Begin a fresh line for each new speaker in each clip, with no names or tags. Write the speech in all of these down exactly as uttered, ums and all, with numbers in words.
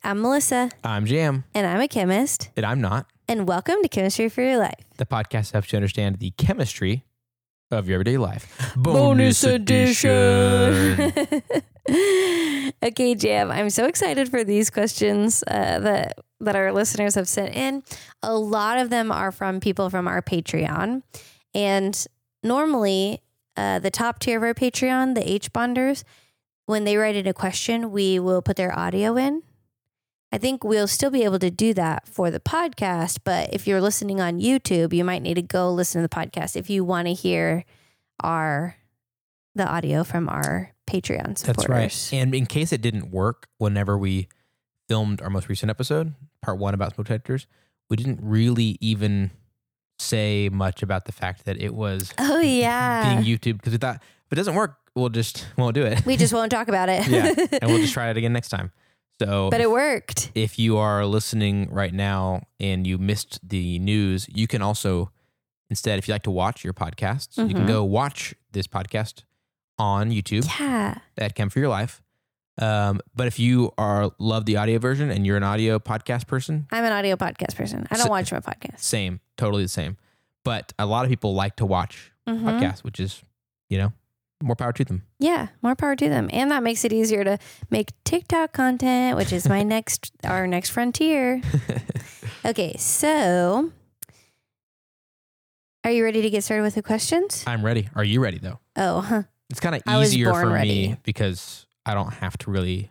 I'm Melissa.
I'm Jam.
And I'm a chemist.
And I'm not.
And welcome to Chemistry for Your Life.
The podcast helps you understand the chemistry of your everyday life.
Bonus, Bonus edition. Okay, Jam, I'm so excited for these questions uh, that, that our listeners have sent in. A lot of them are from people from our Patreon. And normally, uh, the top tier of our Patreon, the H-Bonders, when they write in a question, we will put their audio in. I think we'll still be able to do that for the podcast, but if you're listening on YouTube, you might need to go listen to the podcast if you want to hear our the audio from our Patreon supporters.
That's right. And in case it didn't work whenever we filmed our most recent episode, part one about smoke detectors, we didn't really even say much about the fact that it was
oh yeah
being YouTube, because we thought if it doesn't work, we'll just won't do it.
We just won't talk about it.
Yeah, and we'll just try it again next time. So,
but it worked.
If you are listening right now and you missed the news, you can also, instead, if you like to watch your podcasts, mm-hmm. you can go watch this podcast on YouTube.
Yeah.
At Chem for Your Life. Um, but if you are love the audio version and you're an audio podcast person.
I'm an audio podcast person. I don't so, watch my podcast.
Same. Totally the same. But a lot of people like to watch mm-hmm. podcasts, which is, you know, more power to them.
Yeah, more power to them. And that makes it easier to make TikTok content, which is my next, our next frontier. Okay, so are you ready to get started with the questions?
I'm ready. Are you ready though?
Oh, huh.
It's kind of easier for ready. me because I don't have to really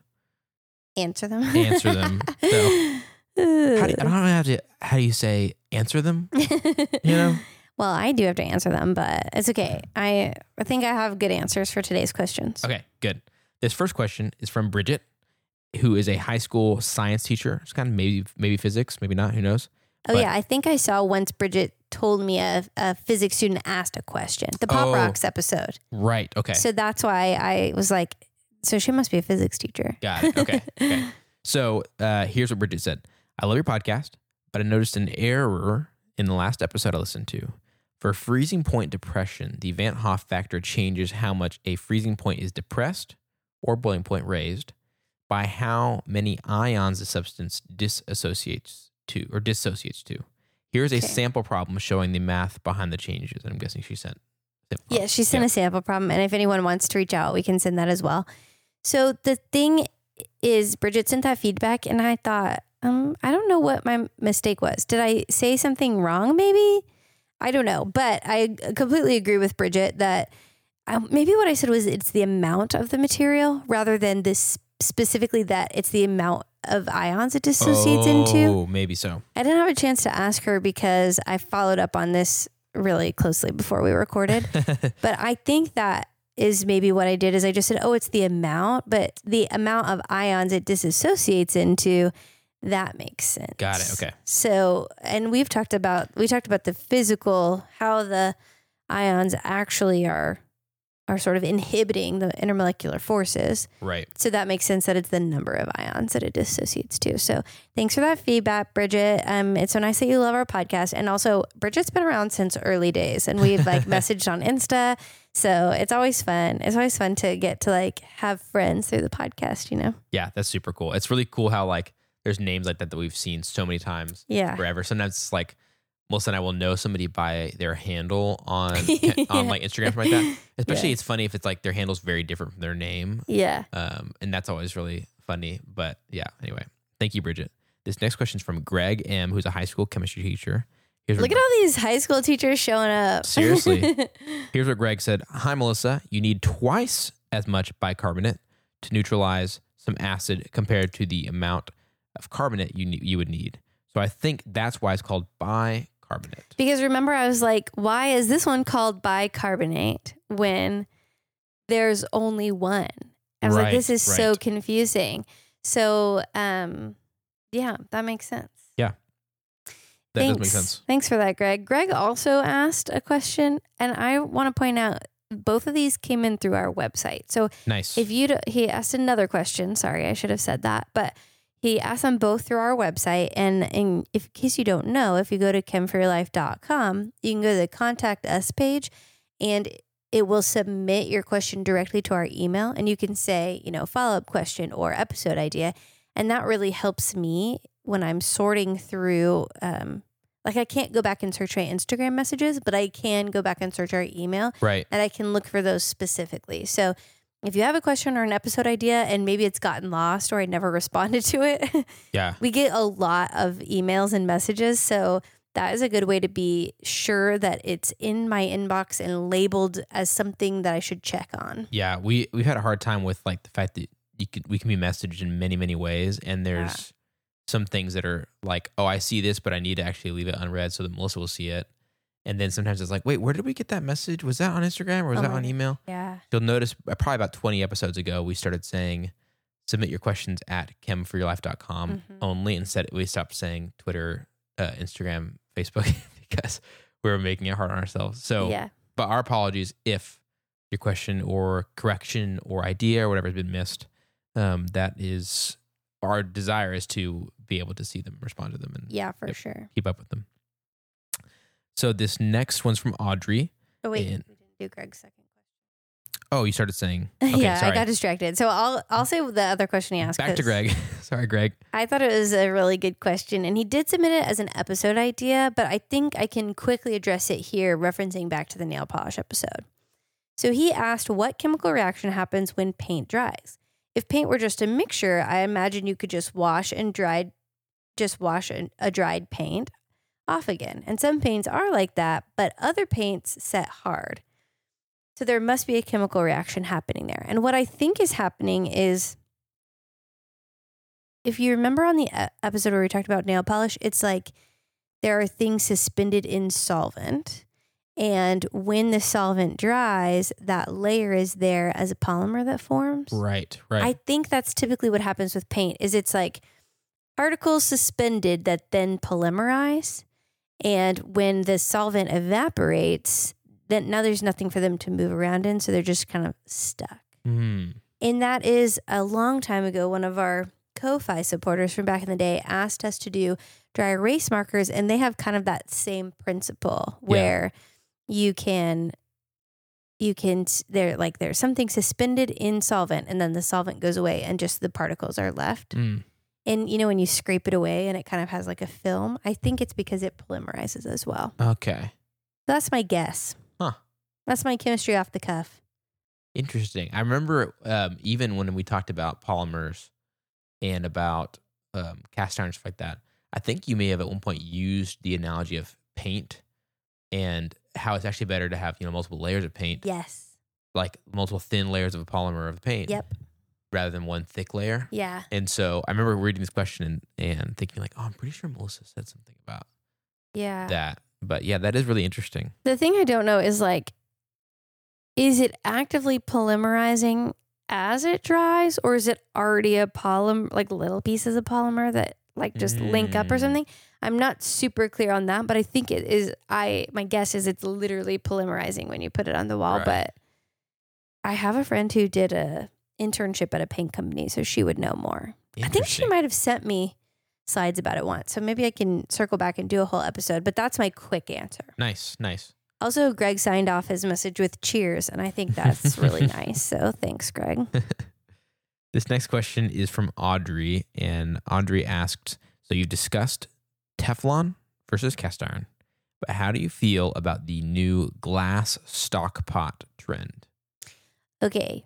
answer them.
Answer them. So how do you, I don't have to, how do you say answer them? You know?
Well, I do have to answer them, but it's okay. I, I think I have good answers for today's questions.
Okay, good. This first question is from Bridget, who is a high school science teacher. It's kind of maybe maybe physics, maybe not, who knows?
Oh, but, yeah. I think I saw once Bridget told me a, a physics student asked a question. The Pop oh, Rocks episode.
Right, okay.
So that's why I was like, so she must be a physics teacher.
Got it, okay. okay. So uh, here's what Bridget said. I love your podcast, but I noticed an error in the last episode I listened to. For freezing point depression, the Van Hoff factor changes how much a freezing point is depressed or boiling point raised by how many ions the substance disassociates to or dissociates to. Here's a okay. sample problem showing the math behind the changes. I'm guessing she sent.
Yeah, she sent yeah. a sample problem. And if anyone wants to reach out, we can send that as well. So the thing is, Bridget sent that feedback and I thought, um, I don't know what my mistake was. Did I say something wrong maybe? I don't know, but I completely agree with Bridget that um, maybe what I said was it's the amount of the material rather than this specifically that it's the amount of ions it dissociates
oh,
into.
Oh, maybe so.
I didn't have a chance to ask her because I followed up on this really closely before we recorded, but I think that is maybe what I did is I just said, oh, it's the amount, but the amount of ions it disassociates into. That makes sense.
Got it. Okay.
So, and we've talked about, we talked about the physical, how the ions actually are, are sort of inhibiting the intermolecular forces.
Right.
So that makes sense that it's the number of ions that it dissociates to. So thanks for that feedback, Bridget. Um, it's so nice that you love our podcast. And also Bridget's been around since early days and we've like messaged on Insta. So it's always fun. It's always fun to get to like have friends through the podcast, you know?
Yeah, that's super cool. It's really cool how like, there's names like that that we've seen so many times
yeah.
forever. Sometimes it's like, Melissa and I will know somebody by their handle on yeah. on like Instagram, something like that. Especially yeah. it's funny if it's like their handle's very different from their name.
Yeah.
Um, and that's always really funny. But yeah, anyway. Thank you, Bridget. This next question is from Greg M., who's a high school chemistry teacher. Here's
Look at all these high school teachers showing up.
Seriously. Here's what Greg said. Hi, Melissa. You need twice as much bicarbonate to neutralize some acid compared to the amount of carbonate you you would need. So I think that's why it's called bicarbonate.
Because remember, I was like, why is this one called bicarbonate when there's only one? I was
right,
like, this is
right.
so confusing. So, um, yeah, that makes sense.
Yeah. That
Thanks.
does make sense.
Thanks for that, Greg. Greg also asked a question, and I want to point out both of these came in through our website. So
nice.
If you he asked another question, sorry, I should have said that, but he asked them both through our website. And in, if, in case you don't know, if you go to chem for your life dot com, you can go to the contact us page and it will submit your question directly to our email. And you can say, you know, follow-up question or episode idea. And that really helps me when I'm sorting through, um, like I can't go back and search my Instagram messages, but I can go back and search our email.
Right.
And I can look for those specifically. So if you have a question or an episode idea and maybe it's gotten lost or I never responded to it,
Yeah.
we get a lot of emails and messages. So that is a good way to be sure that it's in my inbox and labeled as something that I should check on.
Yeah. We, we've had a hard time with like the fact that you could, we can be messaged in many, many ways. And there's
Yeah.
some things that are like, oh, I see this, but I need to actually leave it unread so that Melissa will see it. And then sometimes it's like, wait, where did we get that message? Was that on Instagram or was
Oh
that
my
on
God.
email?
Yeah.
You'll notice uh, probably about twenty episodes ago, we started saying, submit your questions at chem for your life dot com
Mhm.
only. Instead, we stopped saying Twitter, uh, Instagram, Facebook because we were making it hard on ourselves. So,
Yeah.
but our apologies if your question or correction or idea or whatever has been missed. Um, that is our desire is to be able to see them, respond to them, and
Yeah, for
Yep.
sure.
keep up with them. So this next one's from Audrey.
Oh, wait.
And-
we didn't do Greg's second
Oh, you started saying. Okay,
question. yeah,
sorry.
I got distracted. So I'll I'll say the other question he asked.
Back to
'cause
Greg. Sorry, Greg.
I thought it was a really good question, and he did submit it as an episode idea, but I think I can quickly address it here, referencing back to the nail polish episode. So he asked what chemical reaction happens when paint dries. If paint were just a mixture, I imagine you could just wash and dried, just wash a, a dried paint off again. And some paints are like that, but other paints set hard. So there must be a chemical reaction happening there. And what I think is happening is, if you remember on the e- episode where we talked about nail polish, it's like there are things suspended in solvent. And when the solvent dries, that layer is there as a polymer that forms.
Right, right.
I think that's typically what happens with paint is it's like particles suspended that then polymerize. And when the solvent evaporates, then now there's nothing for them to move around in. So they're just kind of stuck.
Mm.
And that is a long time ago, one of our Ko-Fi supporters from back in the day asked us to do dry erase markers. And they have kind of that same principle where you can, you can, they're like, there's something suspended in solvent and then the solvent goes away and just the particles are left.
Mm.
And you know, when you scrape it away and it kind of has like a film, I think it's because it polymerizes as well.
Okay.
That's my guess.
Huh.
That's my chemistry off the cuff.
Interesting. I remember um, even when we talked about polymers and about um, cast iron, stuff like that, I think you may have at one point used the analogy of paint and how it's actually better to have, you know, multiple layers of paint,
Yes.
like multiple thin layers of a polymer of the paint
Yep.
rather than one thick layer.
Yeah.
And so I remember reading this question and, and thinking like, oh, I'm pretty sure Melissa said something about
Yeah.
that. But yeah, that is really interesting.
The thing I don't know is like, is it actively polymerizing as it dries, or is it already a polymer, like little pieces of polymer that like just link up or
Mm.
something? I'm not super clear on that, but I think it is. I my guess is it's literally polymerizing when you put it on the wall.
Right.
But I have a friend who did a internship at a paint company, so she would know more. I think she
Interesting.
might have sent me slides about it once, so maybe I can circle back and do a whole episode. But that's my quick answer.
Nice, nice.
Also, Greg signed off his message with cheers, and I think that's really nice. So thanks, Greg.
This next question is from Audrey, and Audrey asked, so you've discussed Teflon versus cast iron, but how do you feel about the new glass stock pot trend?
Okay.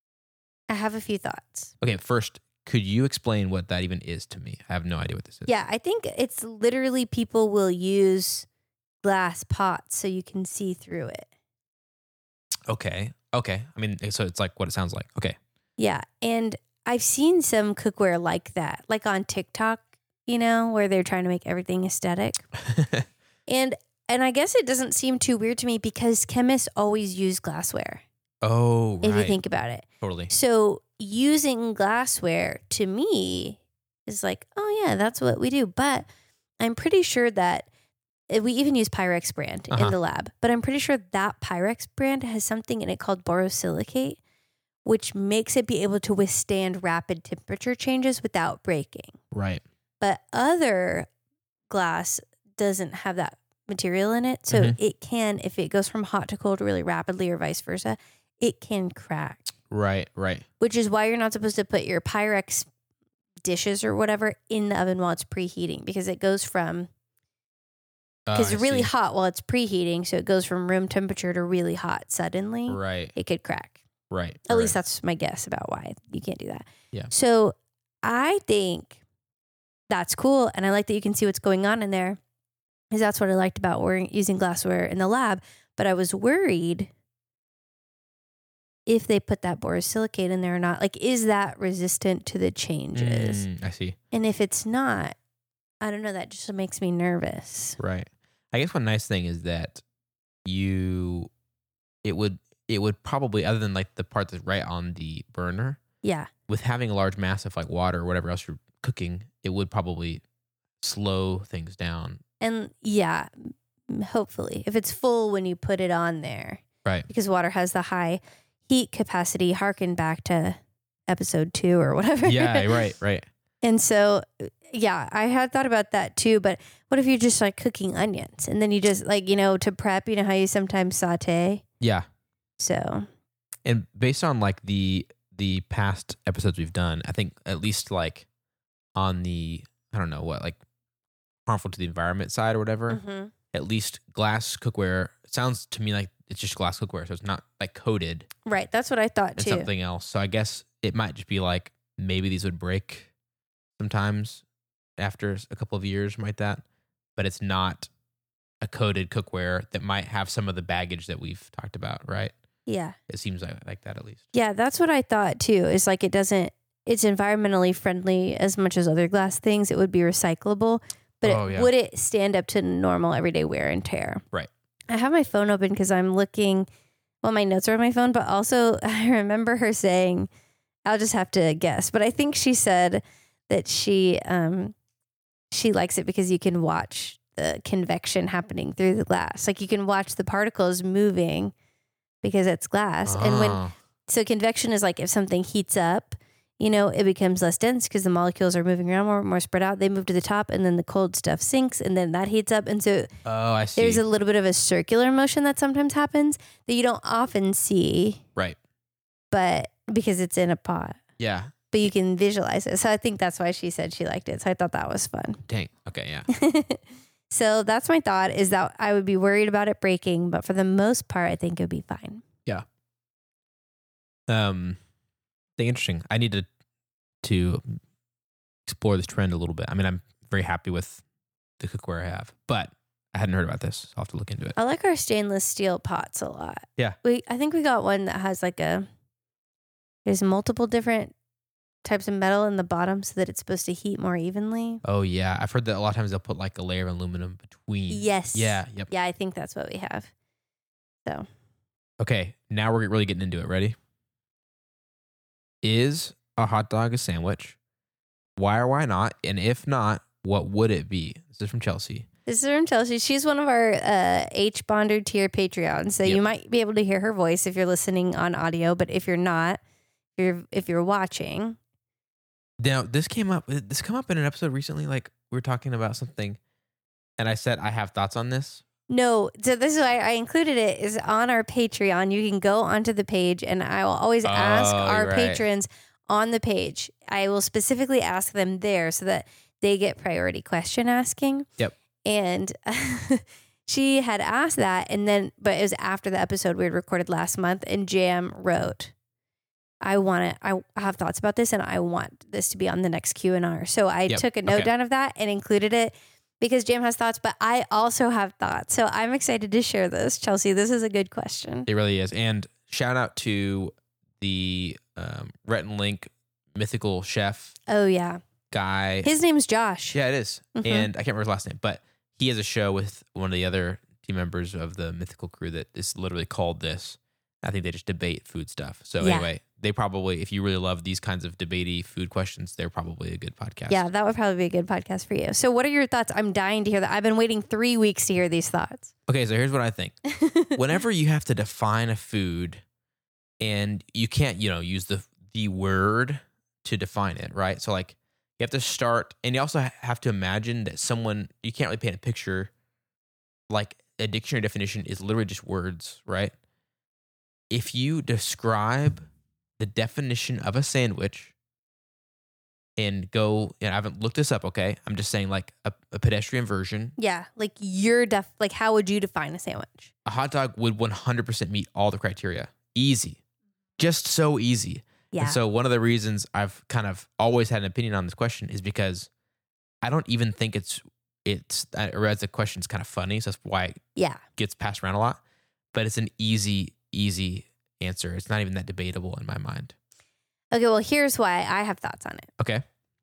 I have a few thoughts.
Okay, first, could you explain what that even is to me? I have no idea what this is.
Yeah, I think it's literally people will use glass pots so you can see through it.
Okay, okay. I mean, so it's like what it sounds like. Okay.
Yeah, and I've seen some cookware like that, like on TikTok, you know, where they're trying to make everything aesthetic. And and I guess it doesn't seem too weird to me because chemists always use glassware,
Oh, right.
if you think about it.
Totally.
So using glassware to me is like, oh yeah, that's what we do. But I'm pretty sure that uh, we even use Pyrex brand
Uh-huh.
in the lab. But I'm pretty sure that Pyrex brand has something in it called borosilicate, which makes it be able to withstand rapid temperature changes without breaking.
Right.
But other glass doesn't have that material in it. So
Mhm.
it can, if it goes from hot to cold really rapidly or vice versa, it can crack.
Right, right.
Which is why you're not supposed to put your Pyrex dishes or whatever in the oven while it's preheating, because it goes from
Oh,
because
I
it's really
see.
hot while it's preheating, so it goes from room temperature to really hot suddenly.
Right.
It could crack.
Right.
At
right.
least that's my guess about why you can't do that.
Yeah.
So I think that's cool, and I like that you can see what's going on in there, because that's what I liked about wearing using glassware in the lab. But I was worried if they put that borosilicate in there or not. Like, is that resistant to the changes?
Mm, I see.
And if it's not, I don't know. That just makes me nervous.
Right. I guess one nice thing is that you, it would, it would probably, other than like the part that's right on the burner,
Yeah.
with having a large mass of like water or whatever else you're cooking, it would probably slow things down.
And yeah, m- hopefully, if it's full when you put it on there,
Right.
because water has the high heat capacity, harken back to episode two or whatever.
Yeah. Right. Right.
And so, yeah, I had thought about that too. But what if you're just like cooking onions and then you just like, you know, to prep, you know how you sometimes saute?
Yeah.
So,
And based on like the the past episodes we've done, I think at least like on the, I don't know what, like harmful to the environment side or whatever,
mhm.
at least glass cookware, it sounds to me like it's just glass cookware. So it's not like coated
Right. That's what I thought
in
too.
something else. So I guess it might just be like maybe these would break sometimes after a couple of years, might that, but it's not a coated cookware that might have some of the baggage that we've talked about, right?
Yeah.
It seems like, like that at least.
Yeah. That's what I thought too. Is like it doesn't, it's environmentally friendly as much as other glass things. It would be recyclable, but
Oh,
it,
yeah.
would it stand up to normal everyday wear and tear?
Right.
I have my phone open because I'm looking, well, my notes are on my phone, but also I remember her saying, I'll just have to guess, but I think she said that she, um, she likes it because you can watch the convection happening through the glass. Like you can watch the particles moving because it's glass. And when,
Oh.
so convection is like if something heats up, you know, it becomes less dense because the molecules are moving around more, more spread out. They move to the top and then the cold stuff sinks and then that heats up. And so
Oh, I see.
there's a little bit of a circular motion that sometimes happens that you don't often see,
right.
but because it's in a pot,
Yeah.
but you can visualize it. So I think that's why she said she liked it. So I thought that was fun.
Dang. Okay. Yeah.
So that's my thought, is that I would be worried about it breaking, but for the most part, I think it would be fine.
Um, I think interesting. I need to to explore this trend a little bit. I mean, I'm very happy with the cookware I have, but I hadn't heard about this. So I'll have to look into it.
I like our stainless steel pots a lot.
Yeah.
We I think we got one that has like a, there's multiple different types of metal in the bottom so that it's supposed to heat more evenly.
Oh yeah, I've heard that a lot of times they'll put like a layer of aluminum between.
Yes.
Yeah. Yep.
Yeah, I think that's what we have. So
Okay. Now we're really getting into it. Ready? Is a hot dog a sandwich? Why or why not? And if not, what would it be? This is from Chelsea.
this is from Chelsea. She's one of our uh, H Bonder tier Patreons. So
Yep.
you might be able to hear her voice if you're listening on audio, but if you're not, if you're, if you're watching.
Now this came up. This come up in an episode recently. Like we were talking about something, and I said I have thoughts on this.
No, so this is why I included it, is on our Patreon. You can go onto the page and I will always ask
Oh,
our
you're right.
patrons on the page. I will specifically ask them there so that they get priority question asking.
Yep.
And she had asked that, and then, but it was after the episode we had recorded last month, and Jam wrote, I want to, I have thoughts about this and I want this to be on the next Q and R. So I
Yep.
took a note
Okay.
down of that and included it because Jam has thoughts, but I also have thoughts. So I'm excited to share this. Chelsea, this is a good question.
It really is. And shout out to the um, Rhett and Link mythical chef
Oh, yeah.
guy.
His name's Josh.
Yeah, it is.
Mhm.
And I can't remember his last name, but he has a show with one of the other team members of the mythical crew that is literally called this. I think they just debate food stuff. So
Yeah.
anyway, they probably, if you really love these kinds of debatey food questions, they're probably a good podcast.
Yeah, that would probably be a good podcast for you. So what are your thoughts? I'm dying to hear that. I've been waiting three weeks to hear these thoughts.
Okay, so here's what I think. Whenever you have to define a food and you can't, you know, use the the word to define it, right? So like you have to start, and you also ha- have to imagine that someone, you can't really paint a picture. Like a dictionary definition is literally just words, right? If you describe the definition of a sandwich and go, and I haven't looked this up, okay? I'm just saying like a, a pedestrian version.
Yeah, like you're def like how would you define a sandwich?
A hot dog would one hundred percent meet all the criteria. Easy. Just so easy.
Yeah.
And so one of the reasons I've kind of always had an opinion on this question is because I don't even think it's, it's, I realize the question's kind of funny, so that's why it
Yeah.
gets passed around a lot, but it's an easy, easy answer. It's not even that debatable in my mind.
Okay, well, here's why I have thoughts on it.
Okay.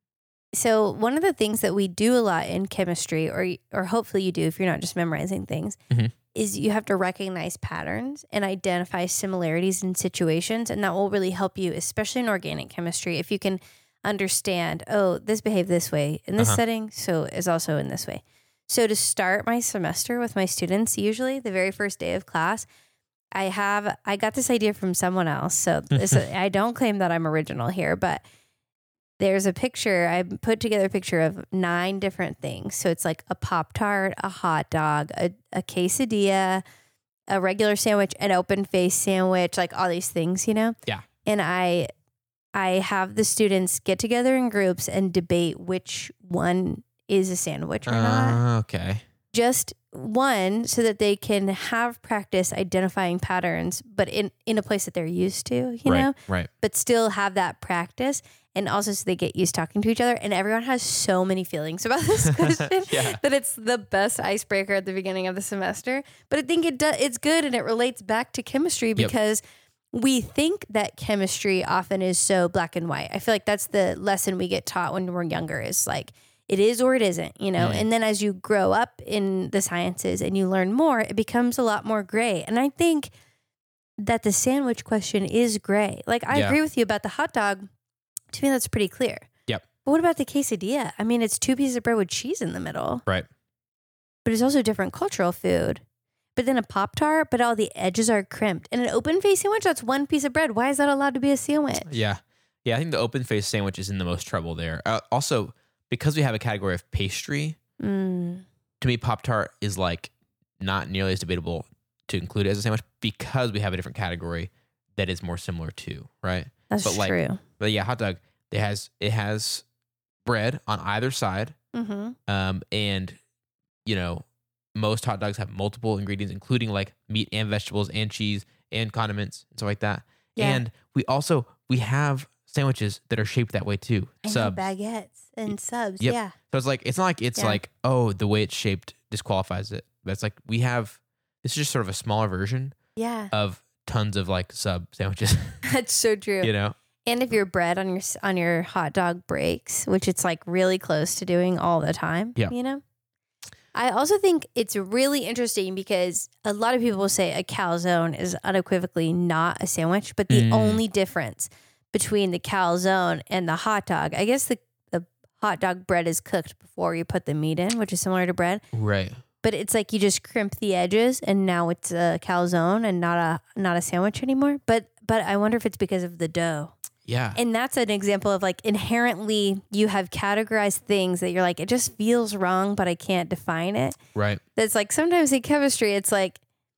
So one of the things that we do a lot in chemistry, or or hopefully you do if you're not just memorizing things,
Mhm.
is you have to recognize patterns and identify similarities in situations, and that will really help you, especially in organic chemistry, if you can understand, oh, this behaved this way in this
Uh-huh.
setting, so is also in this way. So to start my semester with my students, usually the very first day of class, I have I got this idea from someone else. So this, I don't claim that I'm original here, but there's a picture. I put together a picture of nine different things. So it's like a Pop-Tart, a hot dog, a, a quesadilla, a regular sandwich, an open face sandwich, like all these things, you know?
Yeah.
And I I have the students get together in groups and debate which one is a sandwich or not.
Uh, okay.
Just one, so that they can have practice identifying patterns, but in, in a place that they're used to, you
right,
know,
right.
but still have that practice. And also so they get used talking to each other. And everyone has so many feelings about this question
Yeah.
that it's the best icebreaker at the beginning of the semester. But I think it do, it's good, and it relates back to chemistry because we think that chemistry often is so black and white. I feel like that's the lesson we get taught when we're younger, is like, it is or it isn't, you know?
Mm.
And then as you grow up in the sciences and you learn more, it becomes a lot more gray. And I think that the sandwich question is gray. Like, I
Yeah.
agree with you about the hot dog. To me, that's pretty clear.
Yep.
But what about the quesadilla? I mean, it's two pieces of bread with cheese in the middle.
Right.
But it's also different cultural food. But then a Pop-Tart, but all the edges are crimped. And an open face sandwich, that's one piece of bread. Why is that allowed to be a sandwich?
Yeah. Yeah. I think the open face sandwich is in the most trouble there. Uh, also, because we have a category of pastry,
Mm.
to me, Pop-Tart is like not nearly as debatable to include as a sandwich because we have a different category that is more similar to, right?
That's
But like-
true.
But yeah, hot dog, it has it has bread on either side.
Mm-hmm.
Um, and you know, most hot dogs have multiple ingredients, including like meat and vegetables and cheese and condiments and stuff like that.
Yeah.
And we also we have sandwiches that are shaped that way too.
I know,
Subs.
baguettes and subs.
Yep.
Yeah.
So it's like it's not like it's
Yeah.
like, oh, the way it's shaped disqualifies it. But it's like we have this is just sort of a smaller version
Yeah.
of tons of like sub sandwiches.
That's so true.
You know?
And if your bread on your s- on your hot dog breaks, which it's like really close to doing all the time,
Yeah.
you know? I also think it's really interesting because a lot of people will say a calzone is unequivocally not a sandwich, but the
Mm.
only difference between the calzone and the hot dog, I guess the, the hot dog bread is cooked before you put the meat in, which is similar to bread.
Right.
But it's like you just crimp the edges, and now it's a calzone and not a not a sandwich anymore. But but I wonder if it's because of the dough.
Yeah.
And that's an example of like inherently you have categorized things that you're like, it just feels wrong, but I can't define it.
Right.
That's like sometimes in chemistry, it's like,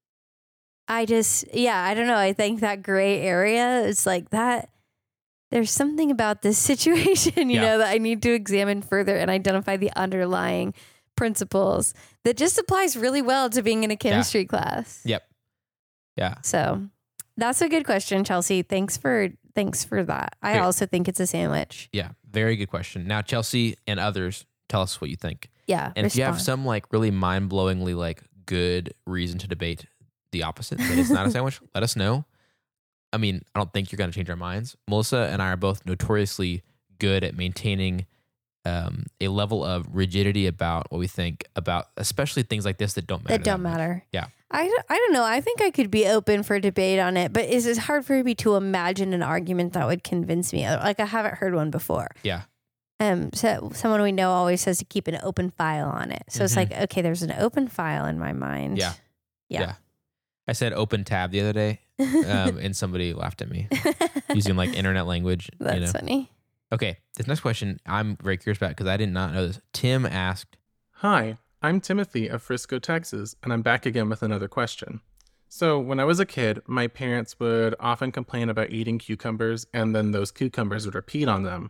I just, yeah, I don't know. I think that gray area is like that. There's something about this situation, you
Yeah.
know, that I need to examine further and identify the underlying principles that just applies really well to being in a chemistry class.
Yep. Yeah.
So that's a good question, Chelsea. Thanks for thanks for that. I
Here.
also think it's a sandwich.
Yeah. Very good question. Now, Chelsea and others, tell us what you think.
Yeah.
And if you have
respond.
some like really mind blowingly like good reason to debate the opposite, that it's not a sandwich, let us know. I mean, I don't think you're going to change our minds. Melissa and I are both notoriously good at maintaining um, a level of rigidity about what we think about, especially things like this that don't matter.
that don't
much.
matter.
Yeah.
I, don't- I don't know. I think I could be open for debate on it, but it's, it's hard for me to imagine an argument that would convince me. Like I haven't heard one before.
Yeah.
Um, so someone we know always says to keep an open file on it. So it's
Mhm.
like, okay, there's an open file in my mind.
Yeah.
Yeah.
Yeah. I said open tab the other day, um, and somebody laughed at me using like internet language.
That's
you know?
funny.
Okay, this next question I'm very curious about because I did not know this. Tim asked,
Hi, I'm Timothy of Frisco, Texas, and I'm back again with another question. So, when I was a kid, my parents would often complain about eating cucumbers, and then those cucumbers would repeat on them.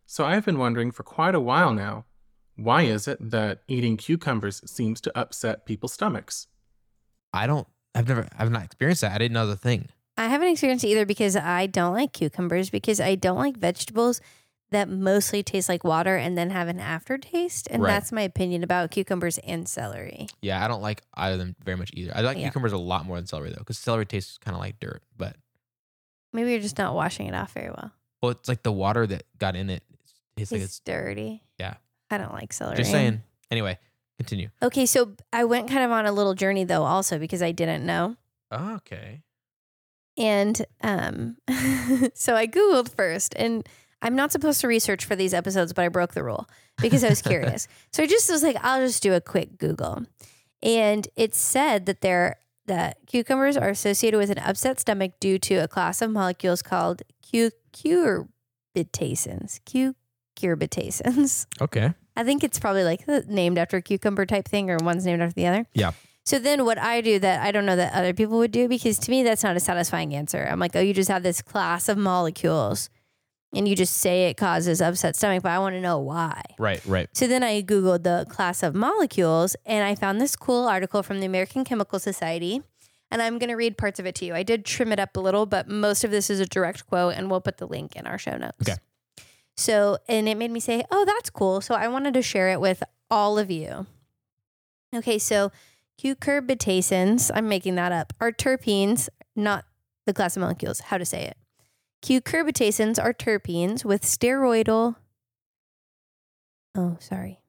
So I've been wondering for quite a while now, why is it that eating cucumbers seems to upset people's stomachs?
I don't, I've never, I've not experienced that. I didn't know the thing.
I haven't experienced it either because I don't like cucumbers because I don't like vegetables that mostly taste like water and then have an aftertaste. And
Right.
that's my opinion about cucumbers and celery.
Yeah, I don't like either of them very much either. I like
Yeah.
cucumbers a lot more than celery though, because celery tastes kind of like dirt. But
Maybe you're just not washing it off very well.
well, it's like the water that got in it. It's like
It's
it's
dirty.
yeah.
I don't like celery.
Just saying. Anyway, continue.
Okay, so I went kind of on a little journey though also because I didn't know.
Okay.
And um, so I Googled first, and I'm not supposed to research for these episodes, but I broke the rule because I was curious. So I just was like, I'll just do a quick Google. And it said that they're, that cucumbers are associated with an upset stomach due to a class of molecules called cu- cucurbitacins. Cucurbitacins.
Okay.
I think it's probably like named after a cucumber type thing, or one's named after the other.
Yeah.
So then what I do that I don't know that other people would do, because to me, that's not a satisfying answer. I'm like, oh, you just have this class of molecules and you just say it causes upset stomach, but I want to know why.
Right. Right.
So then I Googled the class of molecules and I found this cool article from the American Chemical Society. And I'm going to read parts of it to you. I did trim it up a little, but most of this is a direct quote and we'll put the link in our show notes.
Okay.
So, and it made me say, oh, that's cool. So I wanted to share it with all of you. Okay. So cucurbitacins, I'm making that up, are terpenes, not the class of molecules, how to say it. Cucurbitacins are terpenes with steroidal, oh, sorry.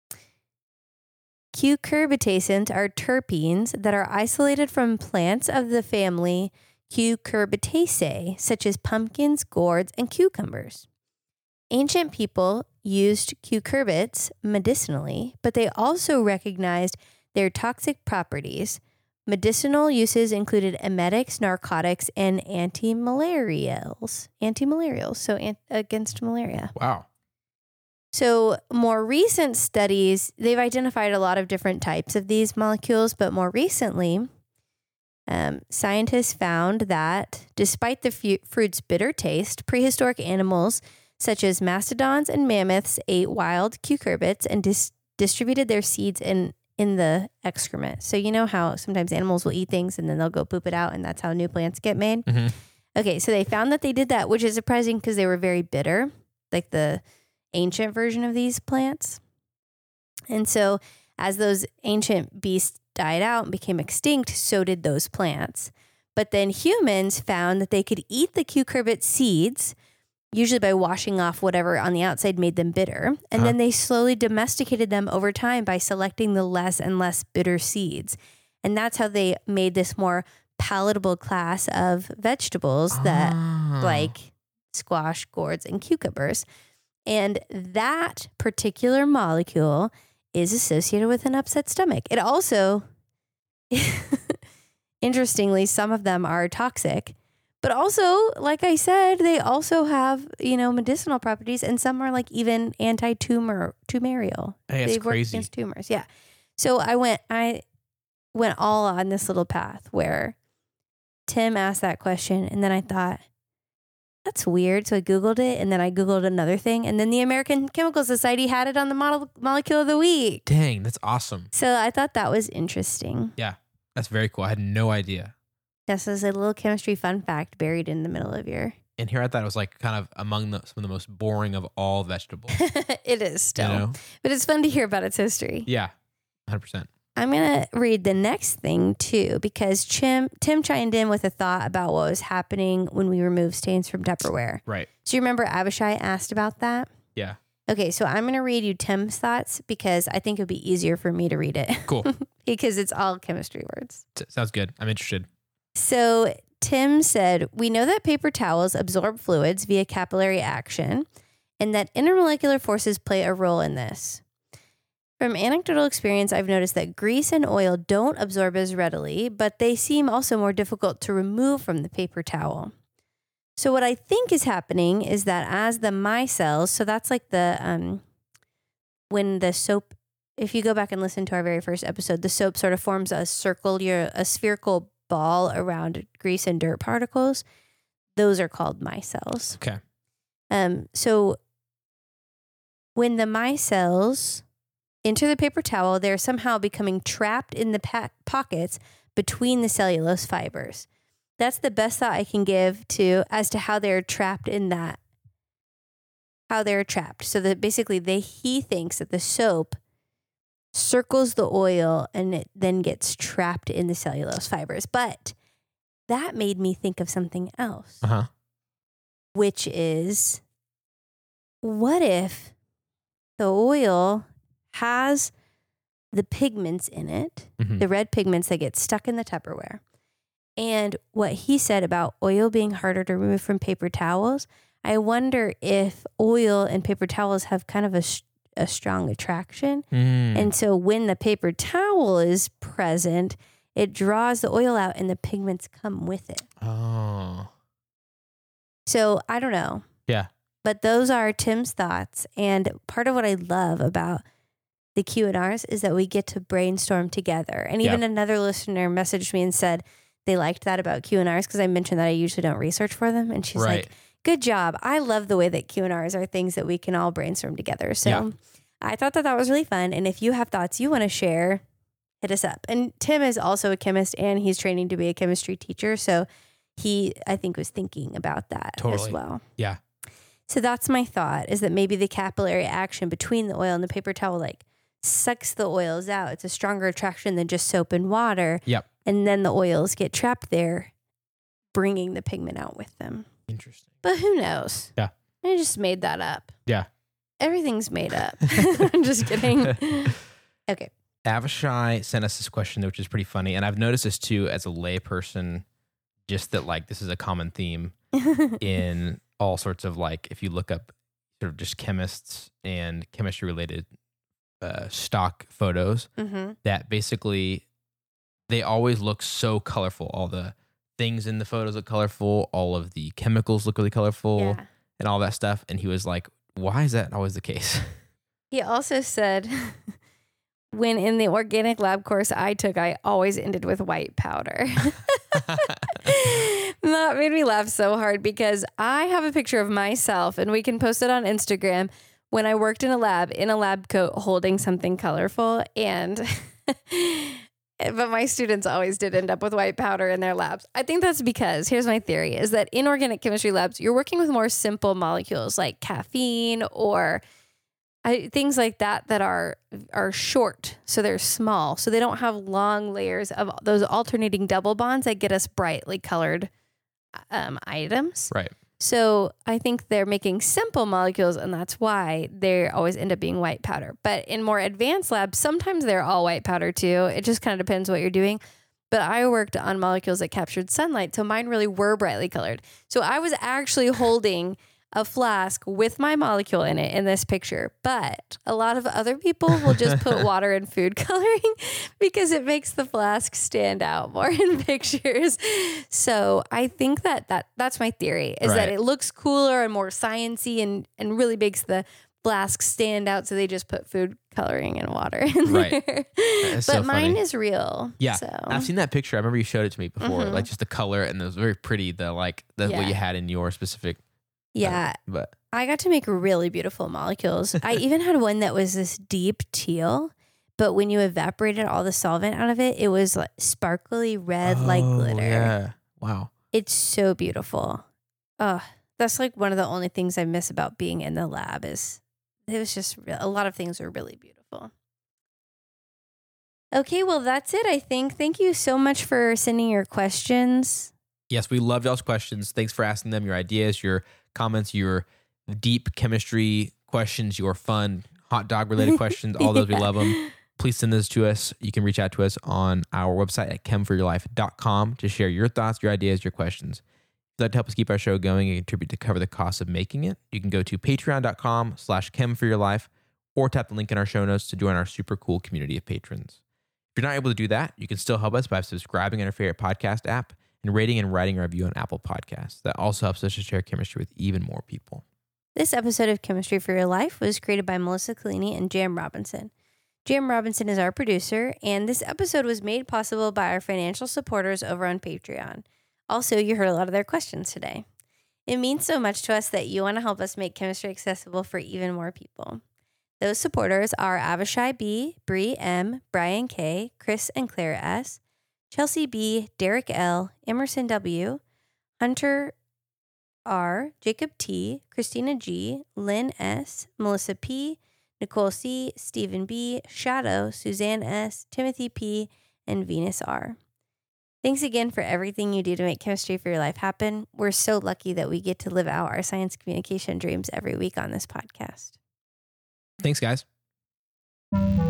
Cucurbitacins are terpenes that are isolated from plants of the family Cucurbitaceae, such as pumpkins, gourds, and cucumbers. Ancient people used cucurbits medicinally, but they also recognized their toxic properties. Medicinal uses included emetics, narcotics, and anti-malarials. Anti-malarials, so an- against malaria.
Wow.
So more recent studies, they've identified a lot of different types of these molecules, but more recently, um, scientists found that despite the fu- fruit's bitter taste, prehistoric animals such as mastodons and mammoths ate wild cucurbits and dis- distributed their seeds in in the excrement. So you know how sometimes animals will eat things and then they'll go poop it out, and that's how new plants get made?
Mm-hmm.
Okay, so they found that they did that, which is surprising because they were very bitter, like the ancient version of these plants. And so as those ancient beasts died out and became extinct, so did those plants. But then humans found that they could eat the cucurbit seeds, usually by washing off whatever on the outside made them bitter. And
Uh-huh.
then they slowly domesticated them over time by selecting the less and less bitter seeds. And that's how they made this more palatable class of vegetables that
Ah.
like squash, gourds, and cucumbers. And that particular molecule is associated with an upset stomach. It also, interestingly, some of them are toxic. But also, like I said, they also have, you know, medicinal properties, and some are like even anti-tumor, tumorial.
Hey, it's
They work
crazy.
against tumors. Yeah. So I went, I went all on this little path where Tim asked that question, and then I thought, that's weird. So I Googled it, and then I Googled another thing, and then the American Chemical Society had it on the model, molecule of the week.
Dang, that's awesome.
So I thought that was interesting.
Yeah, that's very cool. I had no idea.
This is a little chemistry fun fact buried in the middle of your.
And here I thought it was like kind of among the, some of the most boring of all vegetables.
It is still,
You know?
but it's fun to hear about its history.
Yeah, one hundred percent.
I'm going to read the next thing too, because Tim, Tim chimed in with a thought about what was happening when we removed stains from Tupperware.
Right.
So you remember Abishai asked about that?
Yeah.
Okay, so I'm going to read you Tim's thoughts because I think it would be easier for me to read it.
Cool.
Because it's all chemistry words.
S- sounds good. I'm interested.
So Tim said, we know that paper towels absorb fluids via capillary action and that intermolecular forces play a role in this. From anecdotal experience, I've noticed that grease and oil don't absorb as readily, but they seem also more difficult to remove from the paper towel. So what I think is happening is that as the micelles, so that's like the, um, when the soap, if you go back and listen to our very first episode, the soap sort of forms a circle, you're a spherical ball around grease and dirt particles. Those are called micelles.
Okay.
Um, so when the micelles enter the paper towel, they're somehow becoming trapped in the pa- pockets between the cellulose fibers. That's the best thought I can give to as to how they're trapped in that, how they're trapped. So that basically they, he thinks that the soap circles the oil and it then gets trapped in the cellulose fibers. But that made me think of something else,
Uh-huh.
which is, what if the oil has the pigments in it,
Mhm.
the red pigments that get stuck in the Tupperware. And what he said about oil being harder to remove from paper towels, I wonder if oil and paper towels have kind of a, a strong attraction.
Mm.
And so when the paper towel is present, it draws the oil out and the pigments come with it.
Oh.
So I don't know.
Yeah.
But those are Tim's thoughts. And part of what I love about the Q and R's is that we get to brainstorm together. And even
Yeah.
another listener messaged me and said they liked that about Q and R's because I mentioned that I usually don't research for them. And she's
Right.
like, good job. I love the way that Q and R's are things that we can all brainstorm together. So
Yeah.
I thought that that was really fun. And if you have thoughts you want to share, hit us up. And Tim is also a chemist and he's training to be a chemistry teacher. So he, I think, was thinking about that as
Totally.
well.
Yeah.
So that's my thought, is that maybe the capillary action between the oil and the paper towel like sucks the oils out. It's a stronger attraction than just soap and water.
Yep.
And then the oils get trapped there, bringing the pigment out with them.
Interesting.
But who knows?
Yeah.
I just made that up.
Yeah.
Everything's made up. I'm just kidding. Okay.
Avishai sent us this question, which is pretty funny. And I've noticed this too as a layperson, just that like this is a common theme in all sorts of like, if you look up sort of just chemists and chemistry related uh, stock photos,
Mm-hmm.
that basically they always look so colorful. All the things in the photos look colorful. All of the chemicals look really colorful
Yeah.
and all that stuff. And he was like, why is that always the case?
He also said, when in the organic lab course I took, I always ended with white powder. That made me laugh so hard because I have a picture of myself and we can post it on Instagram when I worked in a lab, in a lab coat holding something colorful. And, but my students always did end up with white powder in their labs. I think that's because, here's my theory, is that in organic chemistry labs, you're working with more simple molecules like caffeine or I, things like that that are are short, so they're small, so they don't have long layers of those alternating double bonds that get us brightly colored um, items.
Right.
So I think they're making simple molecules, and that's why they always end up being white powder. But in more advanced labs, sometimes they're all white powder too. It just kind of depends what you're doing. But I worked on molecules that captured sunlight, so mine really were brightly colored. So I was actually holding a flask with my molecule in it in this picture. But a lot of other people will just put water and food coloring because it makes the flask stand out more in pictures. So I think that, that that's my theory, is
Right.
that it looks cooler and more sciencey and, and really makes the flask stand out. So they just put food coloring and water in
Right.
there.
That's
But
so
mine
funny.
is real.
Yeah,
So
I've seen that picture. I remember you showed it to me before,
Mhm.
like just the color, and it was very pretty. The like the what
Yeah.
you had in your specific.
yeah.
uh, but
I got to make really beautiful molecules. I even had one that was this deep teal, but when you evaporated all the solvent out of it, it was like sparkly red like
Oh,
glitter.
Yeah. Wow.
It's so beautiful. Oh, that's like one of the only things I miss about being in the lab is it was just re- a lot of things were really beautiful. Okay, well, that's it, I think. Thank you so much for sending your questions.
Yes, we loved y'all's questions. Thanks for asking them. Your ideas, your comments, your deep chemistry questions, your fun hot dog related questions. All those, we
Yeah.
love them. Please send those to us. You can reach out to us on our website at chem for your life dot com to share your thoughts, your ideas, your questions. If you'd like to help us keep our show going and contribute to cover the cost of making it, you can go to patreon dot com slash chem for your life or tap the link in our show notes to join our super cool community of patrons. If you're not able to do that, you can still help us by subscribing on your favorite podcast app and rating and writing a review on Apple Podcasts. That also helps us to share chemistry with even more people.
This episode of Chemistry for Your Life was created by Melissa Collini and Jam Robinson. Jam Robinson is our producer, and this episode was made possible by our financial supporters over on Patreon. Also, you heard a lot of their questions today. It means so much to us that you want to help us make chemistry accessible for even more people. Those supporters are Avishai B, Bree M, Brian K, Chris and Claire S, Chelsea B, Derek L, Emerson W, Hunter R, Jacob T, Christina G, Lynn S, Melissa P, Nicole C, Stephen B, Shadow, Suzanne S, Timothy P, and Venus R. Thanks again for everything you do to make Chemistry for Your Life happen. We're so lucky that we get to live out our science communication dreams every week on this podcast.
Thanks, guys.